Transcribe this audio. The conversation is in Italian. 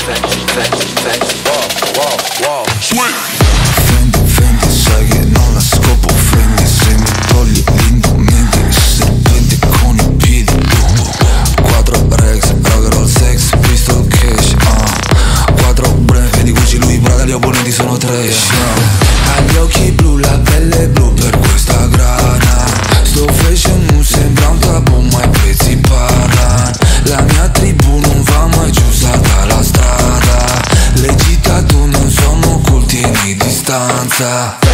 Fendi, sai che non la scopo. Fendi, se mi togli l'indumenti, serpenti con i piedi. 4 Rex, roll sex, pistol cash. 4 breve di Gucci, lui Prada, gli opponenti sono trash. Ha gli occhi blu, la pelle blu per questa grana. Sto fashion non sembra un tabù, ma i prezzi parlano. La mia tribù non va mai giù, dalla strada. Le città tu non sono culti di distanza.